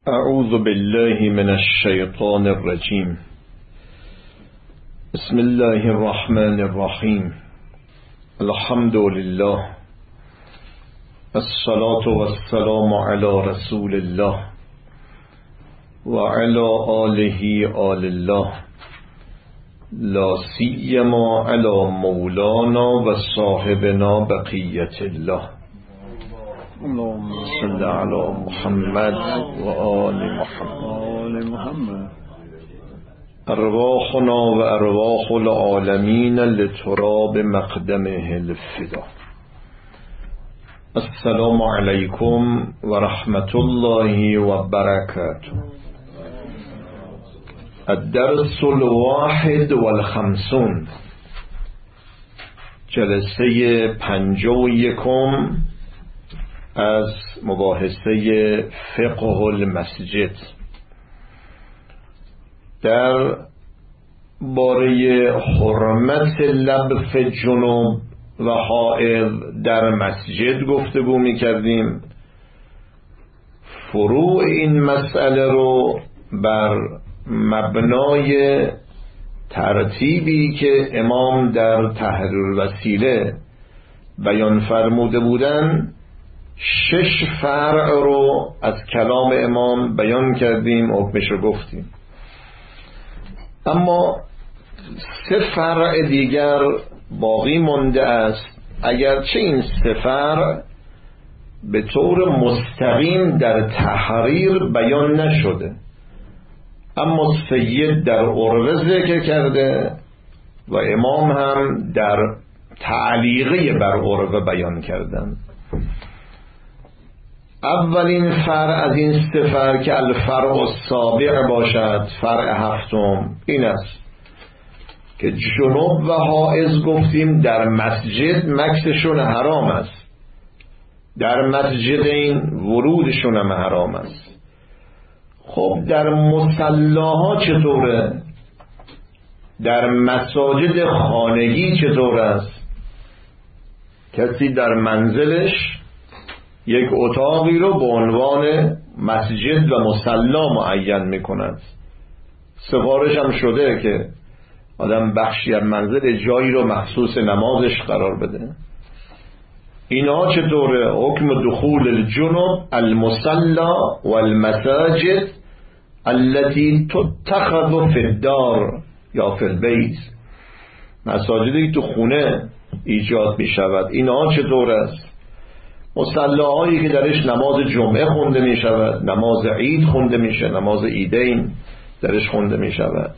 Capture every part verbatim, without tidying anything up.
اعوذ بالله من الشیطان الرجیم. بسم الله الرحمن الرحیم. الحمد لله، الصلاة والسلام علی رسول الله و علی آله آل الله، لا سیما علی مولانا و صاحبنا بقیت الله. اللهم صل علی محمد و آل محمد. ارواحنا و ارواح العالمین لتراب مقدمه الفدا. السلام علیکم و رحمت الله و برکاته. الدرس الواحد والخمسون، جلسه پنجاه و یکم از مباحثه فقه المسجد. در باره حرمت لبس جنوب و حائض در مسجد گفتگو می کردیم. فروع این مسئله رو بر مبنای ترتیبی که امام در تحریر الوسیله بیان فرموده بودن، شش فرع رو از کلام امام بیان کردیم، حکمش رو گفتیم. اما سه فرع دیگر باقی مانده است، اگرچه این سه فرع به طور مستقیم در تحریر بیان نشده، اما سید در عروه ذکر کرده و امام هم در تعلیقه بر عروه بیان کردن. اولین فرع از این سه فرع که الفرع السابع باشد، فرع هفتم، این است که جنوب و حائض گفتیم در مسجد مکثشون حرام است، در مسجد این ورودشون هم حرام است. خب در مصلاها چطوره؟ در مساجد خانگی چطور است؟ کسی در منزلش یک اتاقی رو به عنوان مسجد و مصلا معین میکند. سفارش هم شده که آدم بخشی از منزل جایی رو مخصوص نمازش قرار بده. اینا چطوره؟ حکم دخول الجنوب المصلا والمساجد التي تتخذ في الدار یا فی البیت، مساجدی تو خونه ایجاد می شود. اینا چطور است؟ مصلاهایی که درش نماز جمعه خونده می شود، نماز عید خونده می شود، نماز عیدین درش خونده می شود.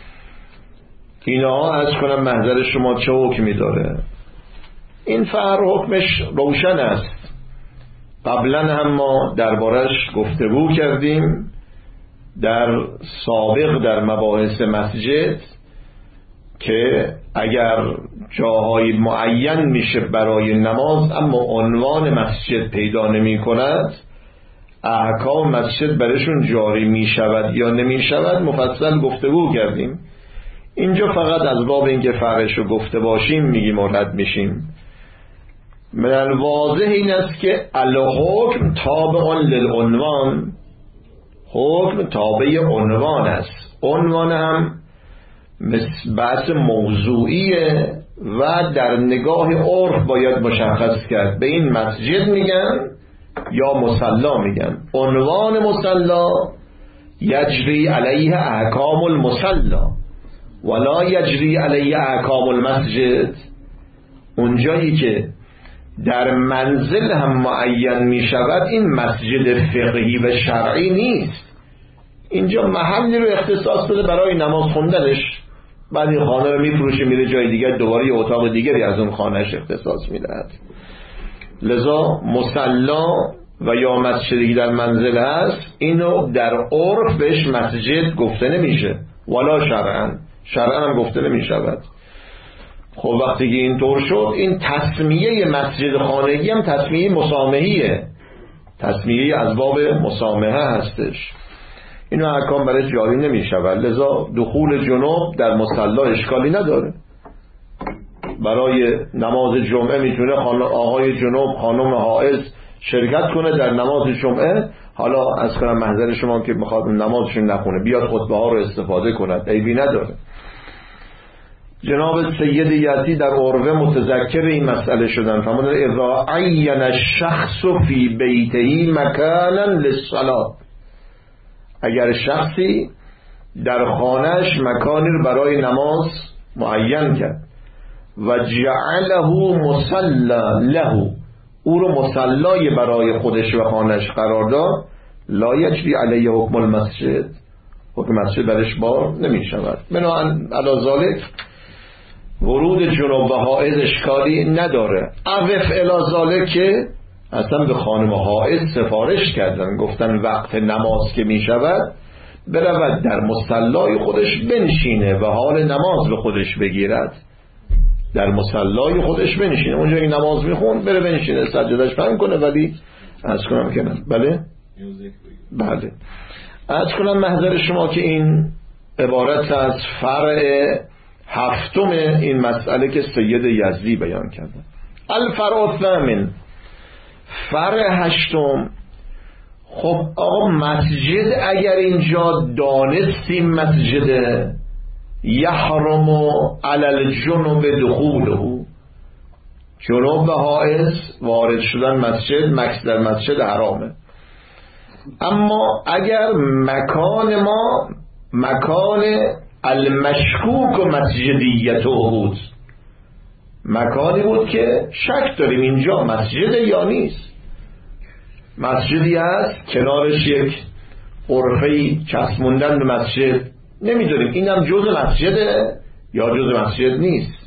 اینا از کنم محضر شما چه حکمی داره؟ این فرع حکمش روشن است. قبلا هم ما دربارش گفتگو کردیم در سابق در مباحث مسجد که اگر جاهای معین میشه برای نماز اما عنوان مسجد پیدا نمی کند، احکام مسجد برشون جاری می شود یا نمی شود مفصل گفتگو کردیم. اینجا فقط از باب اینکه فرعش رو گفته باشیم میگیم و رد میشیم. من واضح این است که الحکم تابع للعنوان، حکم تابع عنوان است. عنوان هم بحث موضوعیه و در نگاه عرف باید مشخص کرد به این مسجد میگن یا مصلا میگن. عنوان مصلا یجری علیه احکام المصلا ولا یجری علیه احکام المسجد. اونجایی که در منزل هم معین میشود این مسجد فقهی و شرعی نیست. اینجا محلی رو اختصاص داده برای نماز خوندنش، بعد این خانه رو میفروشه میره جای دیگر، دوباره یه اتاق دیگری از اون خانهش اختصاص میدهد. لذا مصلا و یا مسجدی در منزل هست، اینو در عرف بهش مسجد گفته نمیشه ولا شرعا، شرعا هم گفته نمیشود. خب وقتی که این طور شد، این تسمیه مسجد خانگی هم تسمیه مسامحیه، تسمیه از باب مسامحه هستش. اینو احکام برای جاری نمی شود. لذا دخول جنوب در مصلا اشکالی نداره. برای نماز جمعه میتونه آقای جنوب خانم حائض شرکت کنه در نماز جمعه، حالا از کنم محضر شما که میخواد نمازشون نخونه بیاد خطبه ها رو استفاده کند، عیبی نداره. جناب سید یزدی در عروه متذکر این مسئله شدن، فرمودن اذا عین الشخص فی بیته مکانا للصلاة، اگر شخصی در خانهش مکانی رو برای نماز معین کرد و جعله مصلا له، او رو مصلای برای خودش و خانهش قرار داد، لا یجری علیه حکم المسجد، حکم مسجد برش بار نمی شود. بنابراین علی ذالک ورود جنوب و حائض اشکالی نداره. عوف الی ذالک که اصلا به خانم حائض سفارش کردن، گفتن وقت نماز که می شود برود در مصلای خودش بنشینه و حال نماز به خودش بگیرد، در مصلای خودش بنشینه، اونجا که نماز میخوند بره بنشینه سجدهش پهن کنه. ولی از کنم که نه. بله بله از کنم محضر شما که این عبارت از فرع هفتم این مسئله که سید یزدی بیان کرده. الفرع الثامن، فرع هشتم. خب آقا مسجد اگر اینجا دانستیم مسجد یحرم علی الجنوب دخوله، جنوب و حائض وارد شدن مسجد، مکث در مسجد حرامه. اما اگر مکان ما مکان المشکوک و مسجدیته بود، مکانی بود که شک داریم اینجا مسجد یا نیست، مسجدی هست کنارش یک غرفه‌ای چسبوندن به مسجد، نمیدونیم اینم جزء مسجده یا جزء مسجد نیست،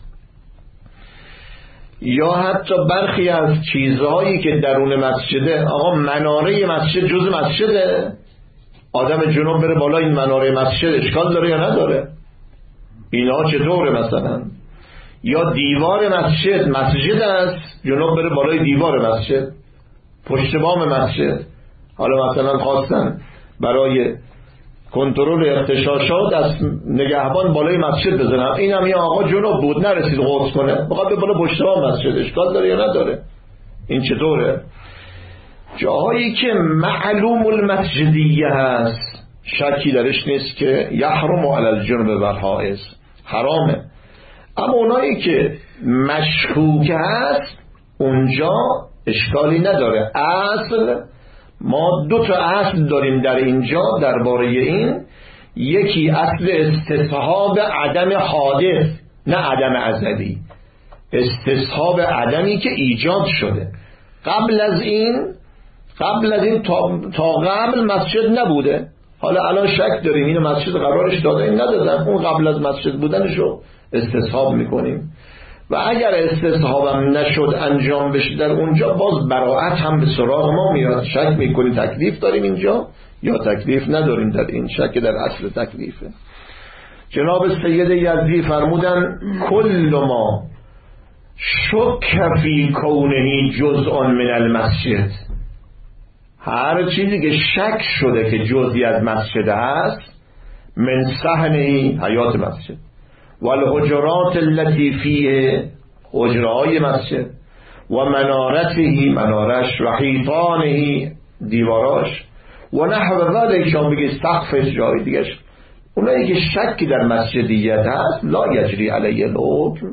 یا حتی برخی از چیزهایی که درون مسجده، آقا مناره مسجد جزء مسجده، آدم جنوب بره بالا این مناره مسجد اشکال داره یا نداره؟ اینا چطوره؟ مثلا یا دیوار مسجد مسجد است، جنوب بره بالای دیوار مسجد، پشت بام مسجد، حالا مثلا خواستن برای کنترل اغتشاشات از نگهبان بالای مسجد بزنم، این هم یه آقا جنوب بود نرسید غسل کنه، بخواد به بالا پشت بام مسجد، اشکال داره یا نداره؟ این چطوره؟ جاهایی که معلوم المسجدیه هست شکی درش نیست که یحرم علی الجنوب و الحائض، حرامه. اما اونایی که مشکوک هست اونجا اشکالی نداره. اصل ما دو تا اصل داریم در اینجا درباره این، یکی اصل استصحاب عدم حادث نه عدم ازلی، استصحاب عدمی که ایجاد شده. قبل از این قبل از این تا, تا قبل مسجد نبوده، حالا الان شک داریم این مسجد قرارش داده این ندادن، اون قبل از مسجد بودنشو استصحاب میکنیم و اگر استصحابم نشد انجام بشه در اونجا باز براءت هم به سراغ ما میاد، شک میکنیم تکلیف داریم اینجا یا تکلیف نداریم در این، شک در اصل تکلیفه. جناب سید یزدی فرمودن کل ما شک فی کونه جزء من المسجد، هر چیزی که شک شده که جزئی از مسجد هست، من صحنه حیات مسجد والحجرات التي فيه، حجرهای مسجد، و منارته منارش و حیطانه دیواراش، و نحو ذلك شما بگید سقفش جای دیگش، اونایی که شک در مسجدیت هست لا یجری علیه الحکم.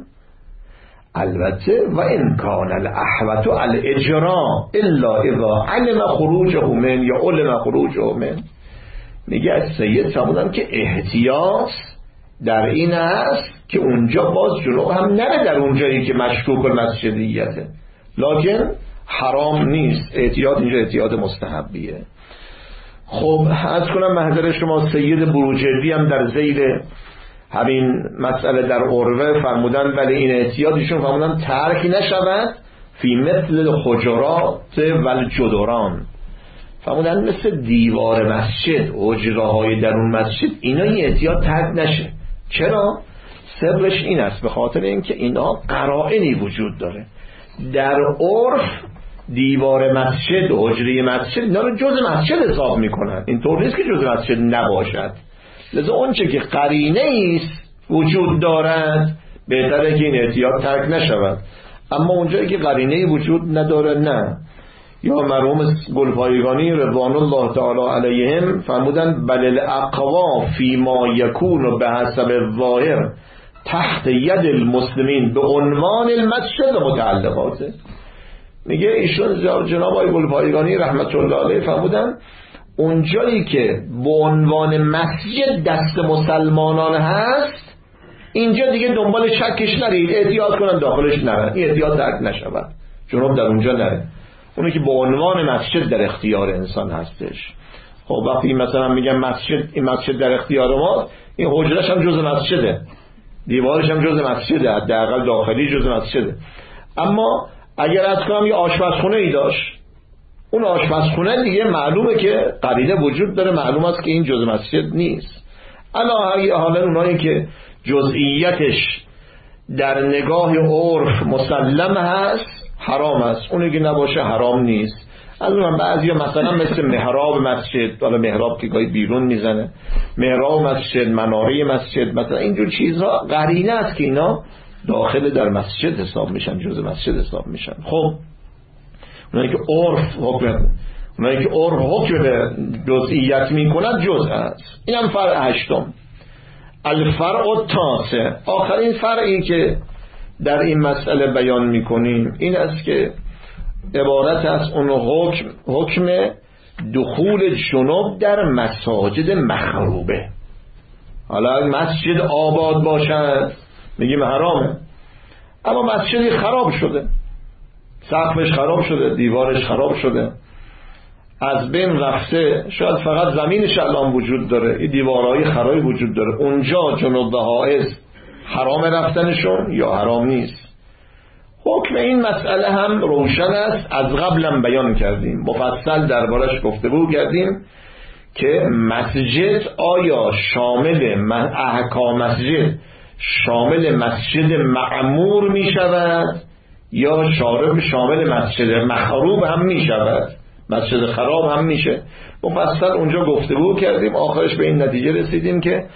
البته و ان کان الاحوط الاجرا الا اذا علم خروجه من یا علم خروجه من. میگه سید فرمودن که احتیاط در این است که اونجا باز جنوب هم نره در اونجایی که مشکوک المسجدیته، لکن حرام نیست، احتیاط اینجا احتیاط مستحبیه. خب عرض کنم محضر شما سید بروجردی هم در ذیل همین مسئله در عروه فرمودن ولی این احتیاطشون فرمودن ترک نشود فی مثل حجرات و الجدران، فرمودن مثل دیوار مسجد، حجره‌های درون مسجد، اینا این احتیاط ترک نشه. چرا؟ سرش این است به خاطر اینکه اینا قرائنی وجود داره. در عرف دیوار مسجد و حجره مسجد اینا رو جز مسجد حساب میکنن، اینطور نیست که جز مسجد نباشد، لذا اون چه که قرینه ایست وجود دارد بهتره که این احتیاط ترک نشود. اما اونجایی که قرینه وجود نداره نه، یا مرحوم گلپایگانی رضوان الله تعالی علیهم فرمودن بل الاقوا فی ما یکون به حسب الظاهر تحت ید المسلمین به عنوان المسجد متعلقاته. میگه ایشون جناب آقای گلپایگانی رحمت الله علیه فرمودن اونجایی که به عنوان مسجد دست مسلمانان هست اینجا دیگه دنبال شکش نرید، احتیاط کنن داخلش نرن، این احتیاط ترک نشود، جناب در اونجا نره. اونی که به عنوان مسجد در اختیار انسان هستش. خب وقتی مثلا میگم مسجد، این مسجد در اختیار ما، این حجرش هم جز مسجده، دیوارش هم جز مسجده، حداقل داخلی جز مسجده. اما اگر از کنم یه آشپزخونه ای داشت، اون آشپزخونه دیگه معلومه که قرینه وجود داره، معلوم است که این جز مسجد نیست. الا حالا اونایی که جزئیتش در نگاه عرف مسلم هست حرام است، اونی که نباشه حرام نیست. از اون بعضیا مثلا مثل محراب مسجد، حالا محراب که گاهی بیرون میزنه، محراب مسجد، مناره مسجد، مثلا اینجور چیزها قرینه است که اینا داخل در مسجد حساب میشن، جز مسجد حساب میشن. خب اونایی که عرف حکم اونایی که عرف حکم به جزئیت میکنن جزء است. اینم فرع هشتم. الفرع التاسع، آخرین فرعی که در این مسئله بیان میکنیم این است که عبارت از اون حکم حکم دخول جنوب در مساجد مخروبه. حالا مسجد آباد باشد میگیم حرامه، اما مسجدی خراب شده، سقفش خراب شده، دیوارش خراب شده، از بین رفته، شاید فقط زمینش الان وجود داره، این دیوارهای خرابی وجود داره، اونجا جنوب و حائض حرام رفتنشون یا حرام نیست. حکم این مسئله هم روشن است، از قبلم بیان کردیم، مفصل دربارش گفتگو کردیم که مسجد آیا شامل احکام مسجد شامل مسجد معمور می شود یا شامل مسجد مخروب هم می شود، مسجد خراب هم میشه. مفصل اونجا گفتگو کردیم، آخرش به این نتیجه رسیدیم که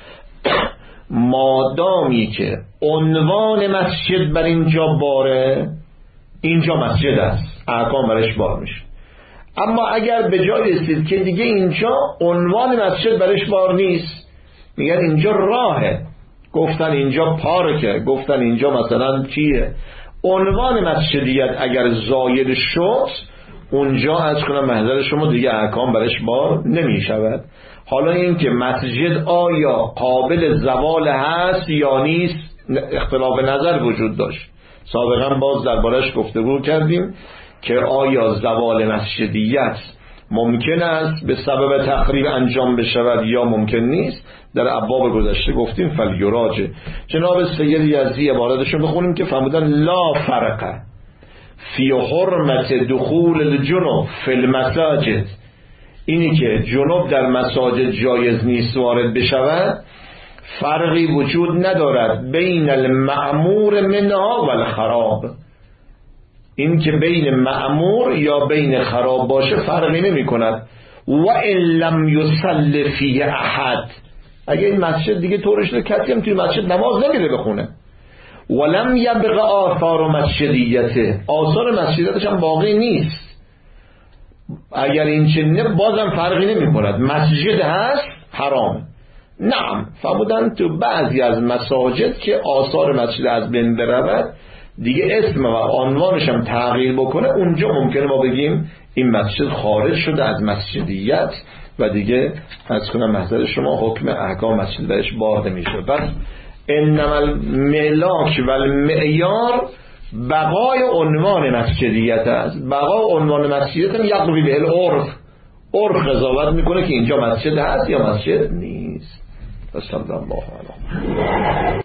مادامی که عنوان مسجد بر اینجا باره، اینجا مسجد است، احکام برش بار میشه. اما اگر به جای رسید که دیگه اینجا عنوان مسجد برش بار نیست، میگن اینجا راهه، گفتن اینجا پارکه، گفتن اینجا مثلا چیه، عنوان مسجدیت اگر زاید شد، اونجا از کنم محضر شما دیگه احکام برش بار نمی شود. حالا این که مسجد آیا قابل زوال هست یا نیست اختلاف نظر وجود داشت. سابقا باز دربارش گفتگو کردیم که آیا زوال مسجدیت ممکن است به سبب تخریب انجام بشود یا ممکن نیست. در ابواب گذشته گفتیم فلیراجع. جناب سید یزدی عبارتشون بخونیم که فرمودن لا فرق فی حرمت دخول الجنوب فی المساجد، اینی که جنوب در مساجد جایز نیست وارد بشود فرقی وجود ندارد بین المأمور منها و الخراب. این که بین مأمور یا بین خراب باشه فرقی نمی کند. و ان لم یصلی فیه احد، اگه این مسجد دیگه طورش ده کسی هم توی مسجد نماز نمیره بخونه، ولم یبق آثار مسجدیته، آثار مسجدیتش هم باقی نیست، اگر این چنینه بازم فرقی نمی کند، مسجد هست حرام. نعم فرمودن تو بعضی از مساجد که آثار مسجد از بین برود دیگه اسم و عنوانش هم تغییر بکنه، اونجا ممکنه ما بگیم این مسجد خارج شده از مسجدیت و دیگه از کنم محضر شما حکم احکام مسجد بهش بار نمیشه. پس انما الملاک و المعیار بقای عنوان مسجدیت است. بقای عنوان مسجدیت هم یقضی به العرف، عرف قضاوت میکنه که اینجا مسجد هست یا مسجد نیست. صلی الله علیه